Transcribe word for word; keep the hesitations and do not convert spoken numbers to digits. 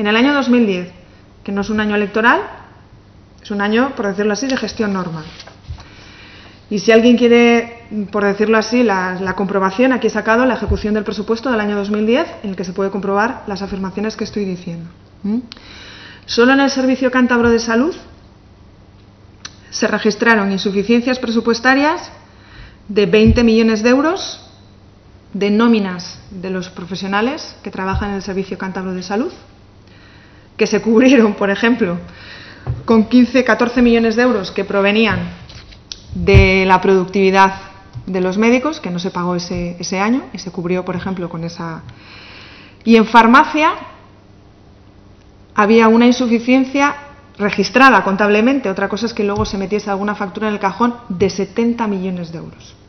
En el año dos mil diez, que no es un año electoral, es un año, por decirlo así, de gestión normal. Y si alguien quiere, por decirlo así, la, la comprobación, aquí he sacado la ejecución del presupuesto del año dos mil diez, en el que se puede comprobar las afirmaciones que estoy diciendo. ¿Mm? Solo en el Servicio Cántabro de Salud se registraron insuficiencias presupuestarias de veinte millones de euros de nóminas de los profesionales que trabajan en el Servicio Cántabro de Salud, que se cubrieron, por ejemplo, con quince, catorce millones de euros que provenían de la productividad de los médicos, que no se pagó ese, ese año, y se cubrió, por ejemplo, con esa. Y en farmacia había una insuficiencia registrada contablemente, otra cosa es que luego se metiese alguna factura en el cajón, de setenta millones de euros.